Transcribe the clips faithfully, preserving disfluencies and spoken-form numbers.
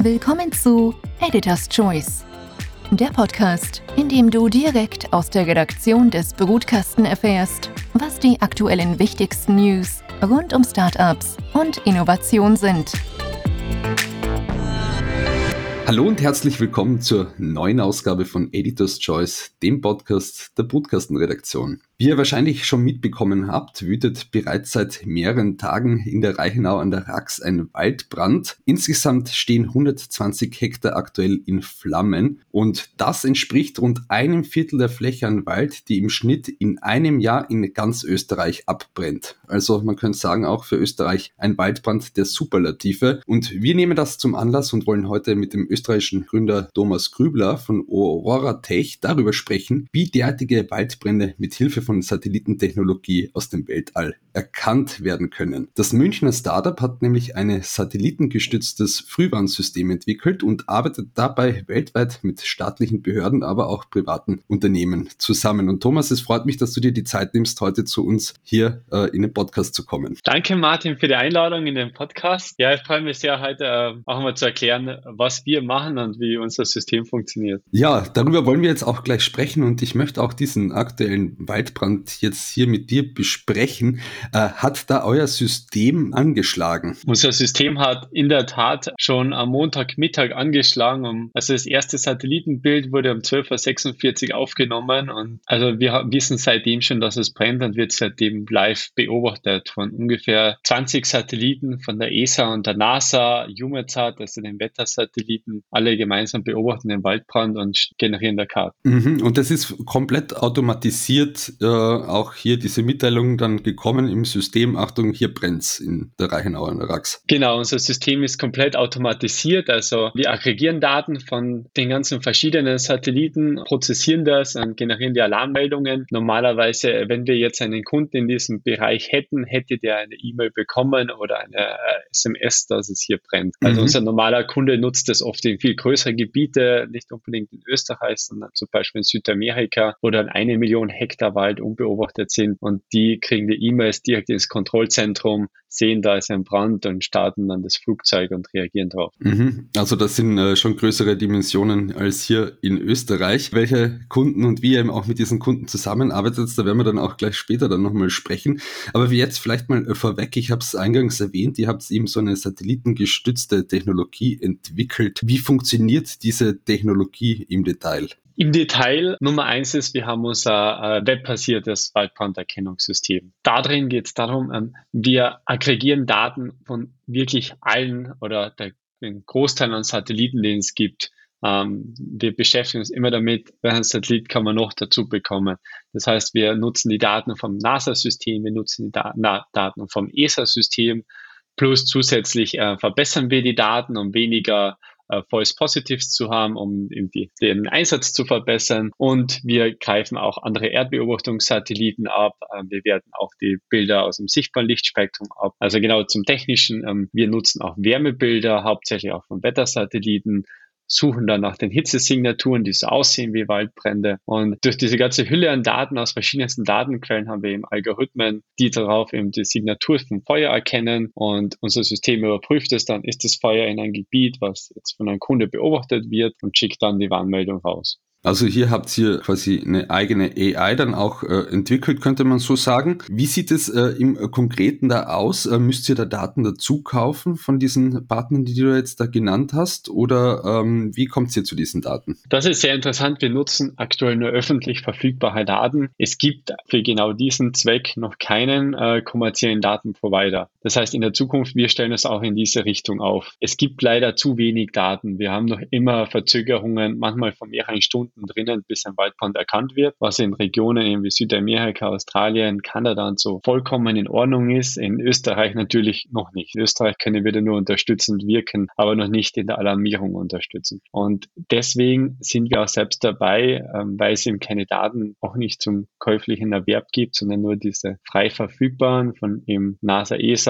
Willkommen zu Editor's Choice, der Podcast, in dem du direkt aus der Redaktion des Brutkasten erfährst, was die aktuellen wichtigsten News rund um Startups und Innovation sind. Hallo und herzlich willkommen zur neuen Ausgabe von Editor's Choice, dem Podcast der Brutkasten-Redaktion. Wie ihr wahrscheinlich schon mitbekommen habt, wütet bereits seit mehreren Tagen in der Reichenau an der Rax ein Waldbrand. Insgesamt stehen hundertzwanzig Hektar aktuell in Flammen und das entspricht rund einem Viertel der Fläche an Wald, die im Schnitt in einem Jahr in ganz Österreich abbrennt. Also man könnte sagen, auch für Österreich ein Waldbrand der Superlative. Und wir nehmen das zum Anlass und wollen heute mit dem österreichischen Gründer Thomas Grübler von Aurora Tech darüber sprechen, wie derartige Waldbrände mit Hilfe von Satellitentechnologie aus dem Weltall erkannt werden können. Das Münchner Startup hat nämlich ein satellitengestütztes Frühwarnsystem entwickelt und arbeitet dabei weltweit mit staatlichen Behörden, aber auch privaten Unternehmen zusammen. Und Thomas, es freut mich, dass du dir die Zeit nimmst, heute zu uns hier äh, in den Podcast zu kommen. Danke, Martin, für die Einladung in den Podcast. Ja, ich freue mich sehr, heute äh, auch mal zu erklären, was wir machen und wie unser System funktioniert. Ja, darüber wollen wir jetzt auch gleich sprechen und ich möchte auch diesen aktuellen Waldbrand jetzt hier mit dir besprechen. Äh, hat da euer System angeschlagen? Unser System hat in der Tat schon am Montagmittag angeschlagen. Um, also das erste Satellitenbild wurde um zwölf Uhr sechsundvierzig aufgenommen und also wir wissen seitdem schon, dass es brennt und wird seitdem live beobachtet von ungefähr zwanzig Satelliten von der E S A und der NASA, EUMETSAT, also den Wettersatelliten, alle gemeinsam beobachten den Waldbrand und generieren da Karten. Mhm, und das ist komplett automatisiert, äh, auch hier diese Mitteilung dann gekommen im System, Achtung, hier brennt's in der Reichenau an der Rax. Genau, unser System ist komplett automatisiert, also wir aggregieren Daten von den ganzen verschiedenen Satelliten, prozessieren das und generieren die Alarmmeldungen. Normalerweise, wenn wir jetzt einen Kunden in diesem Bereich hätten, hätte der eine E-Mail bekommen oder eine äh, S M S, dass es hier brennt. Also Mhm. unser normaler Kunde nutzt das oft in viel größere Gebiete, nicht unbedingt in Österreich, sondern zum Beispiel in Südamerika, wo dann eine Million Hektar Wald unbeobachtet sind und die kriegen die E-Mails direkt ins Kontrollzentrum, sehen, da ist ein Brand und starten dann das Flugzeug und reagieren drauf. Mhm. Also das sind äh, schon größere Dimensionen als hier in Österreich. Welche Kunden und wie ihr eben auch mit diesen Kunden zusammenarbeitet, da werden wir dann auch gleich später dann nochmal sprechen. Aber wie jetzt vielleicht mal äh, vorweg, ich habe es eingangs erwähnt, ihr habt eben so eine satellitengestützte Technologie entwickelt. Wie funktioniert diese Technologie im Detail? Im Detail, Nummer eins ist, wir haben unser äh, webbasiertes Waldbranderkennungssystem. Darin geht es darum, ähm, wir aggregieren Daten von wirklich allen oder der, den Großteil an Satelliten, den es gibt. Ähm, wir beschäftigen uns immer damit, welchen Satellit kann man noch dazu bekommen. Das heißt, wir nutzen die Daten vom NASA-System, wir nutzen die Da- Na- Daten vom E S A-System, plus zusätzlich äh, verbessern wir die Daten, um weniger False Positives zu haben, um die, den Einsatz zu verbessern. Und wir greifen auch andere Erdbeobachtungssatelliten ab. Wir werten auch die Bilder aus dem sichtbaren Lichtspektrum ab. Also genau zum Technischen. Wir nutzen auch Wärmebilder, hauptsächlich auch von Wettersatelliten, suchen dann nach den Hitzesignaturen, die so aussehen wie Waldbrände. Und durch diese ganze Hülle an Daten aus verschiedensten Datenquellen haben wir eben Algorithmen, die darauf eben die Signatur vom Feuer erkennen. Und unser System überprüft es dann, ist das Feuer in einem Gebiet, was jetzt von einem Kunde beobachtet wird und schickt dann die Warnmeldung raus. Also hier habt ihr quasi eine eigene A I dann auch äh, entwickelt, könnte man so sagen. Wie sieht es äh, im Konkreten da aus? Äh, müsst ihr da Daten dazu kaufen von diesen Partnern, die du jetzt da genannt hast? Oder ähm, wie kommt ihr zu diesen Daten? Das ist sehr interessant. Wir nutzen aktuell nur öffentlich verfügbare Daten. Es gibt für genau diesen Zweck noch keinen äh, kommerziellen Datenprovider. Das heißt, in der Zukunft, wir stellen es auch in diese Richtung auf. Es gibt leider zu wenig Daten. Wir haben noch immer Verzögerungen, manchmal von mehreren Stunden drinnen, bis ein Waldbrand erkannt wird, was in Regionen wie Südamerika, Australien, Kanada und so vollkommen in Ordnung ist. In Österreich natürlich noch nicht. In Österreich können wir da nur unterstützend wirken, aber noch nicht in der Alarmierung unterstützen. Und deswegen sind wir auch selbst dabei, weil es eben keine Daten auch nicht zum käuflichen Erwerb gibt, sondern nur diese frei verfügbaren von eben NASA, E S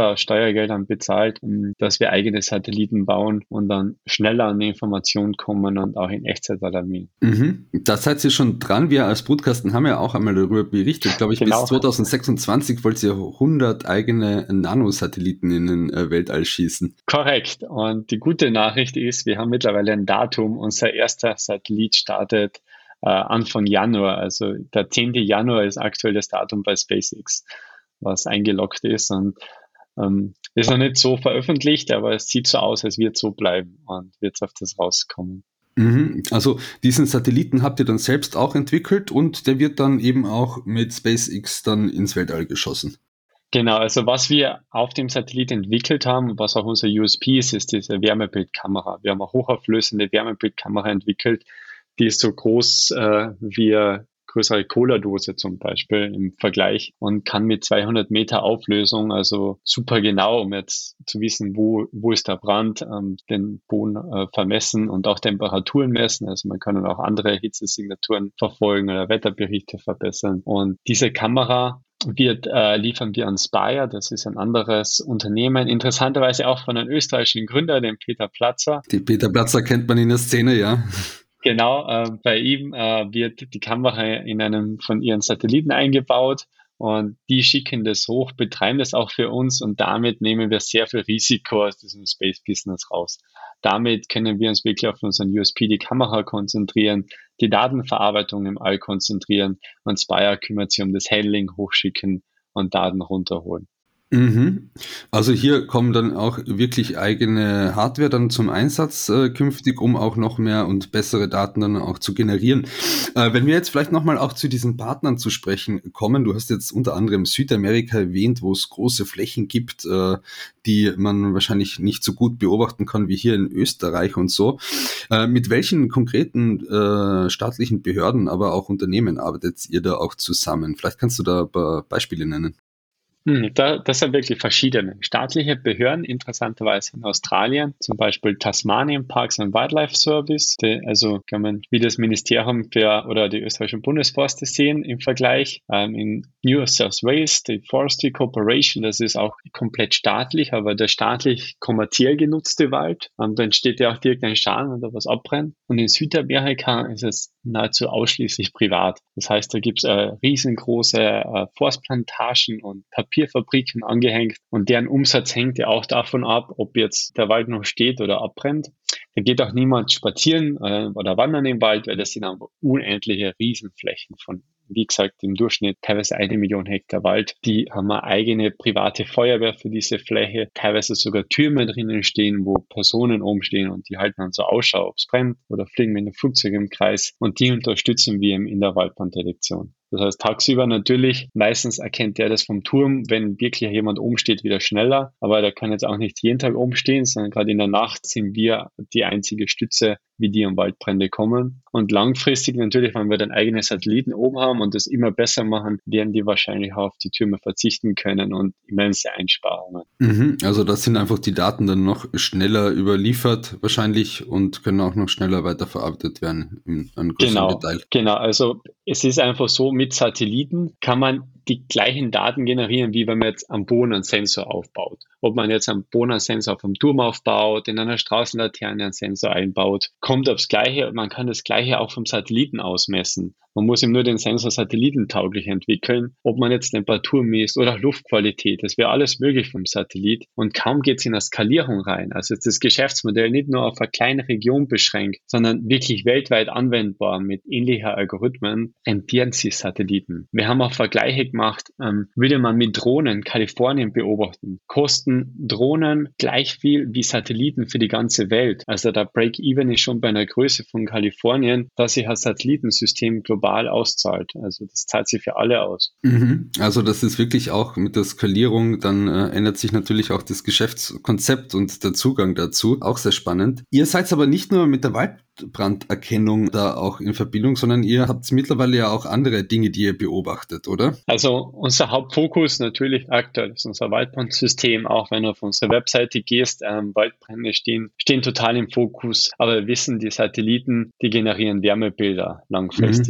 extra Steuergeldern bezahlt, dass wir eigene Satelliten bauen und dann schneller an die Informationen kommen und auch in Echtzeit alarmieren. Mhm. Da seid ihr schon dran. Wir als Brutkasten haben ja auch einmal darüber berichtet. Glaube ich, genau. Bis zwanzig sechsundzwanzig wollt ihr hundert eigene Nanosatelliten in den Weltall schießen. Korrekt. Und die gute Nachricht ist, wir haben mittlerweile ein Datum. Unser erster Satellit startet äh, Anfang Januar. Also der zehnte Januar ist aktuell das Datum bei SpaceX, was eingeloggt ist. Und ähm, ist noch nicht so veröffentlicht, aber es sieht so aus, als wird es so bleiben und wird es auf das rauskommen. Mhm. Also diesen Satelliten habt ihr dann selbst auch entwickelt und der wird dann eben auch mit SpaceX dann ins Weltall geschossen. Genau, also was wir auf dem Satellit entwickelt haben, was auch unser U S P ist, ist diese Wärmebildkamera. Wir haben eine hochauflösende Wärmebildkamera entwickelt, die ist so groß äh, wie eine größere Cola-Dose zum Beispiel im Vergleich und kann mit zweihundert Meter Auflösung, also super genau, um jetzt zu wissen, wo wo ist der Brand, ähm, den Boden äh, vermessen und auch Temperaturen messen. Also man kann dann auch andere Hitzesignaturen verfolgen oder Wetterberichte verbessern. Und diese Kamera wird, äh, liefern wir an Spire, das ist ein anderes Unternehmen, interessanterweise auch von einem österreichischen Gründer, dem Peter Platzer. Die Peter Platzer kennt man in der Szene, ja. Genau, äh, bei ihm äh, wird die Kamera in einem von ihren Satelliten eingebaut und die schicken das hoch, betreiben das auch für uns und damit nehmen wir sehr viel Risiko aus diesem Space-Business raus. Damit können wir uns wirklich auf unseren U S P, die Kamera, konzentrieren, die Datenverarbeitung im All konzentrieren und Spire kümmert sich um das Handling, hochschicken und Daten runterholen. Mhm. Also hier kommen dann auch wirklich eigene Hardware dann zum Einsatz äh, künftig, um auch noch mehr und bessere Daten dann auch zu generieren. Äh, wenn wir jetzt vielleicht nochmal auch zu diesen Partnern zu sprechen kommen, du hast jetzt unter anderem Südamerika erwähnt, wo es große Flächen gibt, äh, die man wahrscheinlich nicht so gut beobachten kann wie hier in Österreich und so. Äh, mit welchen konkreten äh, staatlichen Behörden, aber auch Unternehmen arbeitet ihr da auch zusammen? Vielleicht kannst du da ein paar Beispiele nennen. Hm, da, das sind wirklich verschiedene staatliche Behörden, interessanterweise in Australien, zum Beispiel Tasmanian Parks and Wildlife Service, die, also kann man wie das Ministerium für oder die österreichischen Bundesforste sehen im Vergleich. Ähm, in New South Wales, die Forestry Corporation, das ist auch komplett staatlich, aber der staatlich kommerziell genutzte Wald, ähm, da entsteht ja auch direkt ein Schaden, wenn da was abbrennt. Und in Südamerika ist es nahezu ausschließlich privat. Das heißt, da gibt es äh, riesengroße äh, Forstplantagen und Papierfabriken angehängt und deren Umsatz hängt ja auch davon ab, ob jetzt der Wald noch steht oder abbrennt. Da geht auch niemand spazieren äh, oder wandern im Wald, weil das sind einfach unendliche Riesenflächen von, wie gesagt, im Durchschnitt teilweise eine Million Hektar Wald. Die haben eine eigene private Feuerwehr für diese Fläche, teilweise sogar Türme drinnen stehen, wo Personen oben stehen und die halten dann so Ausschau, ob es brennt oder fliegen mit einem Flugzeug im Kreis und die unterstützen wir in der Waldbranddetektion. Das heißt, tagsüber natürlich, meistens erkennt der das vom Turm, wenn wirklich jemand oben steht, wieder schneller. Aber der kann jetzt auch nicht jeden Tag oben stehen, sondern gerade in der Nacht sind wir die einzige Stütze, wie die um Waldbrände kommen. Und langfristig natürlich, wenn wir dann eigene Satelliten oben haben und das immer besser machen, werden die wahrscheinlich auch auf die Türme verzichten können und immense Einsparungen. Mhm, also das sind einfach die Daten dann noch schneller überliefert wahrscheinlich und können auch noch schneller weiterverarbeitet werden in einem größeren Genau, Detail. genau. Also es ist einfach so, mit Satelliten kann man die gleichen Daten generieren, wie wenn man jetzt am Boden einen Sensor aufbaut. Ob man jetzt am Boden einen Sensor auf einem Turm aufbaut, in einer Straßenlaterne einen Sensor einbaut, kommt aufs Gleiche und man kann das Gleiche auch vom Satelliten aus messen. Man muss ihm nur den Sensor satellitentauglich entwickeln, ob man jetzt Temperatur misst oder Luftqualität. Das wäre alles möglich vom Satellit und kaum geht es in eine Skalierung rein. Also ist das Geschäftsmodell nicht nur auf eine kleine Region beschränkt, sondern wirklich weltweit anwendbar mit ähnlicher Algorithmen, rentieren sich Satelliten. Wir haben auch Vergleiche gemacht, ähm, würde man mit Drohnen Kalifornien beobachten, kosten Drohnen gleich viel wie Satelliten für die ganze Welt. Also der Break-Even ist schon bei einer Größe von Kalifornien, dass sich ein Satellitensystem global auszahlt. Also das zahlt sich für alle aus. Mhm. Also das ist wirklich auch mit der Skalierung, dann äh, ändert sich natürlich auch das Geschäftskonzept und der Zugang dazu. Auch sehr spannend. Ihr seid aber nicht nur mit der Waldbranderkennung da auch in Verbindung, sondern ihr habt mittlerweile ja auch andere Dinge, die ihr beobachtet, oder? Also unser Hauptfokus natürlich aktuell ist unser Waldbrandsystem, auch wenn du auf unsere Webseite gehst, ähm, Waldbrände stehen, stehen total im Fokus, aber wir wissen, die Satelliten, die generieren Wärmebilder langfristig. Mhm. Und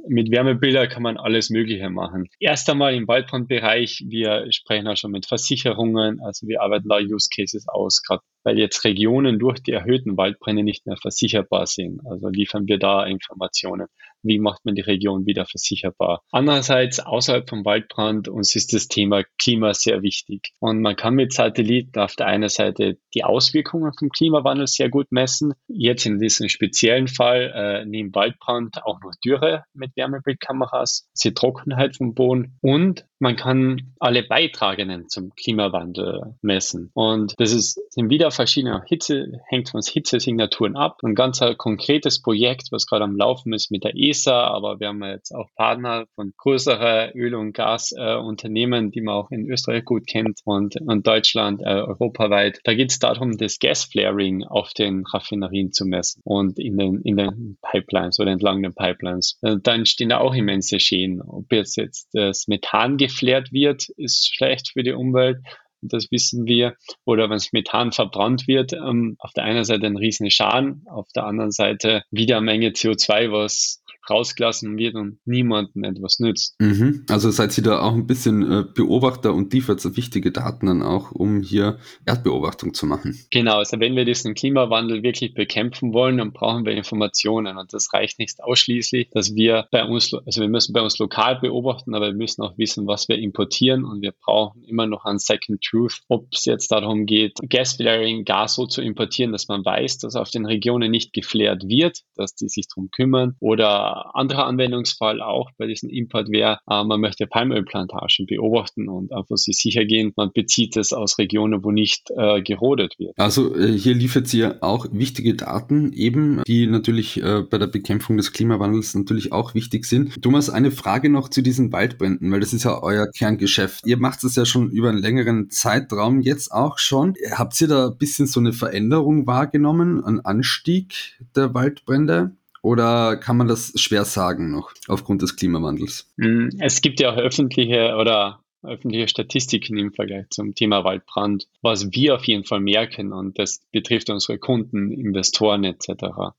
mit Wärmebilder kann man alles Mögliche machen. Erst einmal im Waldbrandbereich, wir sprechen auch schon mit Versicherungen, also wir arbeiten da Use Cases aus, gerade weil jetzt Regionen durch die erhöhten Waldbrände nicht mehr versicherbar sind. Also liefern wir da Informationen. Wie macht man die Region wieder versicherbar? Andererseits, außerhalb vom Waldbrand, uns ist das Thema Klima sehr wichtig. Und man kann mit Satelliten auf der einen Seite die Auswirkungen vom Klimawandel sehr gut messen. Jetzt in diesem speziellen Fall, äh, neben Waldbrand auch noch Dürre mit Wärmebildkameras, die Trockenheit vom Boden, und man kann alle Beitragenden zum Klimawandel messen. Und das ist, sind wieder verschiedene Hitze, hängt von Hitzesignaturen ab. Ein ganz konkretes Projekt, was gerade am Laufen ist mit der E S A, aber wir haben jetzt auch Partner von größeren Öl- und Gasunternehmen, äh, die man auch in Österreich gut kennt und, und Deutschland, äh, europaweit. Da geht es darum, das Gasflaring auf den Raffinerien zu messen und in den, in den Pipelines oder entlang den Pipelines. Äh, da entstehen da auch immense Schäden. Ob jetzt, jetzt das Methan geflärt wird, ist schlecht für die Umwelt. Das wissen wir. Oder wenn das Methan verbrannt wird, ähm, auf der einen Seite ein riesen Schaden, auf der anderen Seite wieder eine Menge C O zwei, was rausgelassen wird und niemandem etwas nützt. Mhm. Also seid ihr da auch ein bisschen äh, Beobachter und liefert so wichtige Daten dann auch, um hier Erdbeobachtung zu machen? Genau, also wenn wir diesen Klimawandel wirklich bekämpfen wollen, dann brauchen wir Informationen, und das reicht nicht ausschließlich, dass wir bei uns, also wir müssen bei uns lokal beobachten, aber wir müssen auch wissen, was wir importieren, und wir brauchen immer noch einen Second Truth, ob es jetzt darum geht, Gasflaring, Gas so zu importieren, dass man weiß, dass auf den Regionen nicht geflärt wird, dass die sich darum kümmern, oder anderer Anwendungsfall auch bei diesem Import wäre, äh, man möchte Palmölplantagen beobachten und einfach sich sicher gehen, man bezieht es aus Regionen, wo nicht äh, gerodet wird. Also äh, hier liefert ihr auch wichtige Daten, eben, die natürlich äh, bei der Bekämpfung des Klimawandels natürlich auch wichtig sind. Thomas, eine Frage noch zu diesen Waldbränden, weil das ist ja euer Kerngeschäft. Ihr macht es ja schon über einen längeren Zeitraum jetzt auch schon. Habt ihr da ein bisschen so eine Veränderung wahrgenommen, einen Anstieg der Waldbrände? Oder kann man das schwer sagen noch aufgrund des Klimawandels? Es gibt ja auch öffentliche oder öffentliche Statistiken im Vergleich zum Thema Waldbrand, was wir auf jeden Fall merken, und das betrifft unsere Kunden, Investoren et cetera.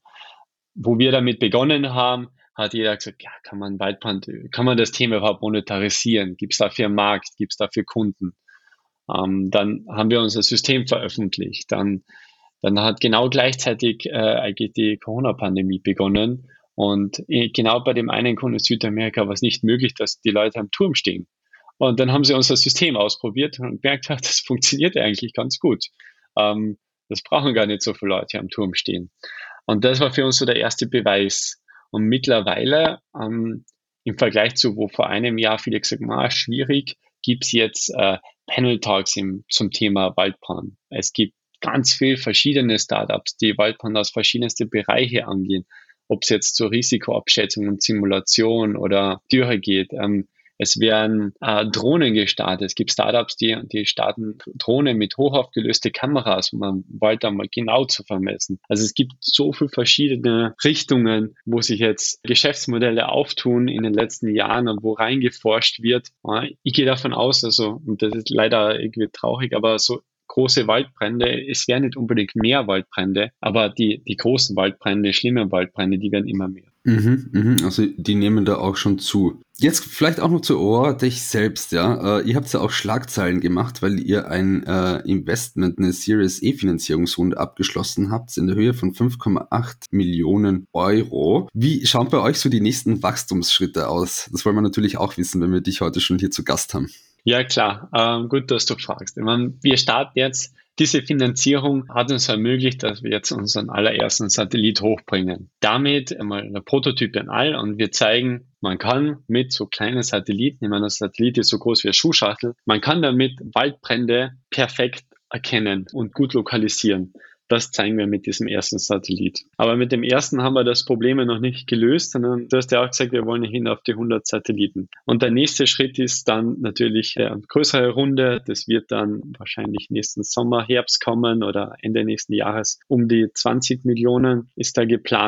Wo wir damit begonnen haben, hat jeder gesagt, ja, kann man Waldbrand, kann man das Thema überhaupt monetarisieren? Gibt es dafür einen Markt? Gibt es dafür Kunden? Ähm, dann haben wir unser System veröffentlicht. Dann Dann hat genau gleichzeitig äh, eigentlich die Corona-Pandemie begonnen, und äh, genau bei dem einen Kunden in Südamerika war es nicht möglich, dass die Leute am Turm stehen. Und dann haben sie unser System ausprobiert und gemerkt, das funktioniert eigentlich ganz gut. Ähm, das brauchen gar nicht so viele Leute am Turm stehen. Und das war für uns so der erste Beweis. Und mittlerweile, ähm, im Vergleich zu wo vor einem Jahr viele gesagt haben, ah, schwierig, gibt es jetzt äh, Panel-Talks im, zum Thema Waldbrand. Es gibt ganz viel verschiedene Startups, die Waldbrand aus verschiedensten Bereiche angehen, ob es jetzt zur Risikoabschätzung und Simulation oder Dürre geht. Ähm, es werden äh, Drohnen gestartet. Es gibt Startups, die, die starten Drohnen mit hochaufgelöste Kameras, um den Wald einmal genau zu vermessen. Also es gibt so viele verschiedene Richtungen, wo sich jetzt Geschäftsmodelle auftun in den letzten Jahren und wo reingeforscht wird. Äh, ich gehe davon aus, also, und das ist leider irgendwie traurig, aber so große Waldbrände, es werden nicht unbedingt mehr Waldbrände, aber die, die großen Waldbrände, schlimmen Waldbrände, die werden immer mehr. Mhm, mhm, also die nehmen da auch schon zu. Jetzt vielleicht auch noch zu ORATech selbst, ja. Äh, ihr habt ja auch Schlagzeilen gemacht, weil ihr ein äh, Investment, eine Series E Finanzierungsrunde abgeschlossen habt in der Höhe von fünf Komma acht Millionen Euro. Wie schauen bei euch so die nächsten Wachstumsschritte aus? Das wollen wir natürlich auch wissen, wenn wir dich heute schon hier zu Gast haben. Ja, klar. Ähm, gut, dass du fragst. Ich meine, wir starten jetzt, diese Finanzierung hat uns ermöglicht, dass wir jetzt unseren allerersten Satellit hochbringen. Damit einmal der Prototyp in all, und wir zeigen, man kann mit so kleinen Satelliten, ich meine, das Satellit ist so groß wie eine Schuhschachtel, man kann damit Waldbrände perfekt erkennen und gut lokalisieren. Das zeigen wir mit diesem ersten Satellit. Aber mit dem ersten haben wir das Problem noch nicht gelöst, sondern du hast ja auch gesagt, wir wollen hin auf die hundert Satelliten. Und der nächste Schritt ist dann natürlich eine größere Runde. Das wird dann wahrscheinlich nächsten Sommer, Herbst kommen oder Ende nächsten Jahres. Um die zwanzig Millionen ist da geplant.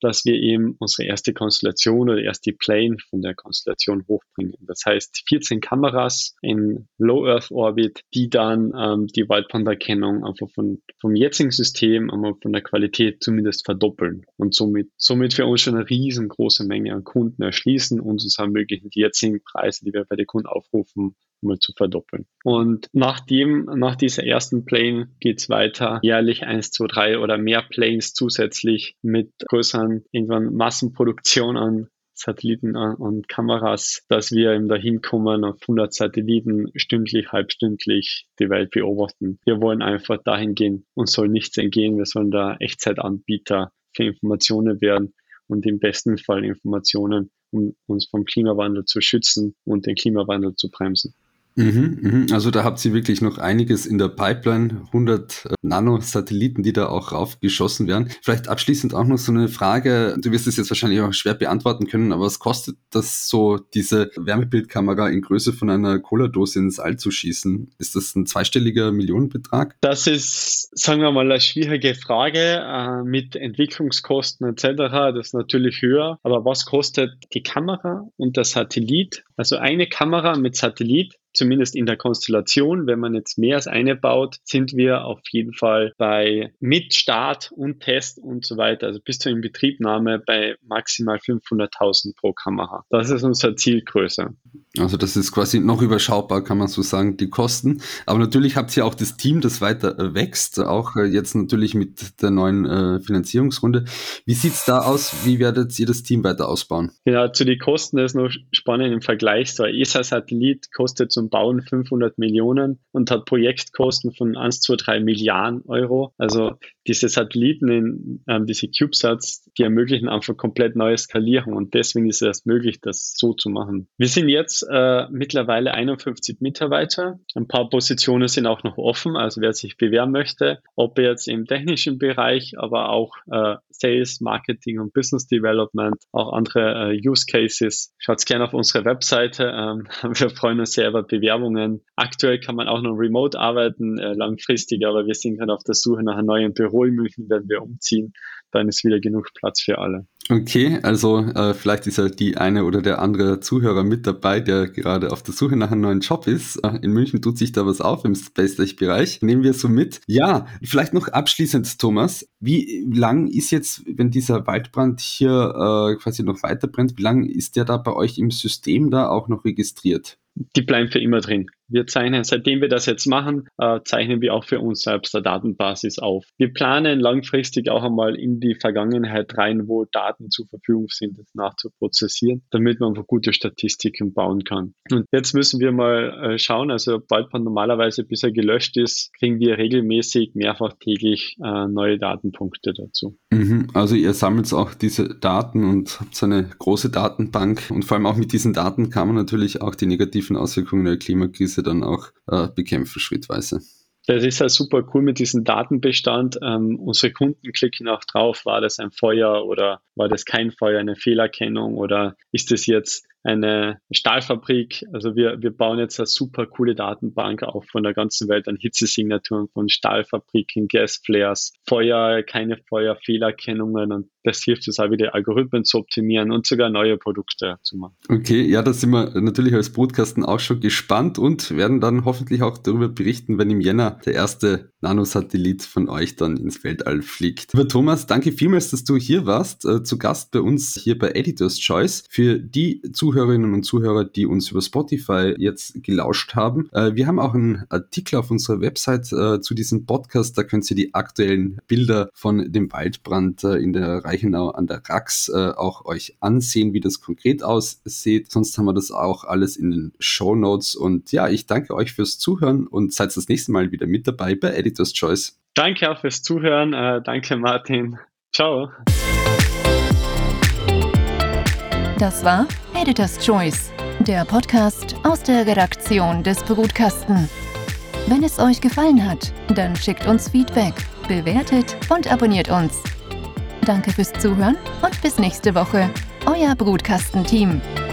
dass wir eben unsere erste Konstellation oder erste Plane von der Konstellation hochbringen. Das heißt vierzehn Kameras in Low Earth Orbit, die dann ähm, die Wildbrand-Erkennung einfach von, vom jetzigen System, einmal von der Qualität zumindest verdoppeln und somit, somit für uns schon eine riesengroße Menge an Kunden erschließen und uns ermöglichen, die jetzigen Preise, die wir bei den Kunden aufrufen, mal zu verdoppeln. Und nach dem, nach dieser ersten Plane geht's weiter, jährlich eins, zwei, drei oder mehr Planes zusätzlich mit größeren irgendwann Massenproduktion an Satelliten und Kameras, dass wir eben dahin kommen, auf hundert Satelliten stündlich, halbstündlich die Welt beobachten. Wir wollen einfach dahin gehen, uns soll nichts entgehen, wir sollen da Echtzeitanbieter für Informationen werden und im besten Fall Informationen, um uns vom Klimawandel zu schützen und den Klimawandel zu bremsen. Mhm, mhm. Also da habt ihr wirklich noch einiges in der Pipeline, hundert äh, Nano-Satelliten, die da auch raufgeschossen werden. Vielleicht abschließend auch noch so eine Frage, du wirst es jetzt wahrscheinlich auch schwer beantworten können, aber was kostet das so, diese Wärmebildkamera in Größe von einer Cola-Dose ins All zu schießen? Ist das ein zweistelliger Millionenbetrag? Das ist, sagen wir mal, eine schwierige Frage äh, mit Entwicklungskosten et cetera. Das ist natürlich höher, aber was kostet die Kamera und der Satellit? Also eine Kamera mit Satellit, zumindest in der Konstellation, wenn man jetzt mehr als eine baut, sind wir auf jeden Fall bei mit Start und Test und so weiter, also bis zur Inbetriebnahme bei maximal fünfhunderttausend pro Kamera. Das ist unsere Zielgröße. Also das ist quasi noch überschaubar, kann man so sagen, die Kosten. Aber natürlich habt ihr auch das Team, das weiter äh, wächst, auch äh, jetzt natürlich mit der neuen äh, Finanzierungsrunde. Wie sieht's da aus? Wie werdet ihr das Team weiter ausbauen? Genau, zu den Kosten ist noch spannend im Vergleich. So ein E S A-Satellit kostet zum Bauen fünfhundert Millionen und hat Projektkosten von eins, zwei, drei Milliarden Euro. Also diese Satelliten, in, ähm, diese CubeSats, die ermöglichen einfach komplett neue Skalierung und deswegen ist es erst möglich, das so zu machen. Wir sind jetzt äh, mittlerweile einundfünfzig Mitarbeiter. Ein paar Positionen sind auch noch offen, also wer sich bewerben möchte, ob jetzt im technischen Bereich, aber auch äh, Sales, Marketing und Business Development, auch andere äh, Use Cases. Schaut gerne auf unsere Webseite. Ähm, wir freuen uns sehr über Bewerbungen. Aktuell kann man auch noch remote arbeiten, äh, langfristig, aber wir sind gerade auf der Suche nach einem neuen Büro in München, werden wir umziehen. Dann ist wieder genug Platz für alle. Okay, also äh, vielleicht ist ja die eine oder der andere Zuhörer mit dabei, der gerade auf der Suche nach einem neuen Job ist. Äh, in München tut sich da was auf im Space-Tech-Bereich. Nehmen wir so mit. Ja, vielleicht noch abschließend, Thomas. Wie lang ist jetzt, wenn dieser Waldbrand hier äh, quasi noch weiter brennt, wie lang ist der da bei euch im System da auch noch registriert? Die bleiben für immer drin. Wir zeichnen, seitdem wir das jetzt machen, äh, zeichnen wir auch für uns selbst eine Datenbasis auf. Wir planen langfristig auch einmal in die Vergangenheit rein, wo Daten zur Verfügung sind, das nachzuprozessieren, damit man einfach gute Statistiken bauen kann. Und jetzt müssen wir mal äh, schauen, also Waldbrand normalerweise, bis er gelöscht ist, kriegen wir regelmäßig, mehrfach täglich äh, neue Datenpunkte dazu. Mhm, also ihr sammelt auch diese Daten und habt so eine große Datenbank und vor allem auch mit diesen Daten kann man natürlich auch die negativen Auswirkungen der Klimakrise dann auch äh, bekämpfen schrittweise. Das ist ja super cool mit diesem Datenbestand. Ähm, unsere Kunden klicken auch drauf, war das ein Feuer oder war das kein Feuer, eine Fehlerkennung oder ist das jetzt eine Stahlfabrik? Also wir, wir bauen jetzt eine super coole Datenbank auf von der ganzen Welt an Hitzesignaturen von Stahlfabriken, Gasflares, Feuer, keine Feuer, Fehlerkennungen und das hilft uns auch wieder, Algorithmen zu optimieren und sogar neue Produkte zu machen. Okay, ja, da sind wir natürlich als Brutkasten auch schon gespannt und werden dann hoffentlich auch darüber berichten, wenn im Jänner der erste Nanosatellit von euch dann ins Weltall fliegt. Lieber Thomas, danke vielmals, dass du hier warst, äh, zu Gast bei uns hier bei Editor's Choice. Für die Zuhörerinnen und Zuhörer, die uns über Spotify jetzt gelauscht haben, äh, wir haben auch einen Artikel auf unserer Website äh, zu diesem Podcast, da könnt ihr die aktuellen Bilder von dem Waldbrand äh, in der Reichenau an der Rax äh, auch euch ansehen, wie das konkret aussieht. Sonst haben wir das auch alles in den Shownotes und ja, ich danke euch fürs Zuhören und seid das nächste Mal wieder mit dabei bei Editor's Choice. Danke auch fürs Zuhören. Äh, danke Martin. Ciao. Das war Editor's Choice, der Podcast aus der Redaktion des Brutkasten. Wenn es euch gefallen hat, dann schickt uns Feedback, bewertet und abonniert uns. Danke fürs Zuhören und bis nächste Woche. Euer Brutkasten-Team.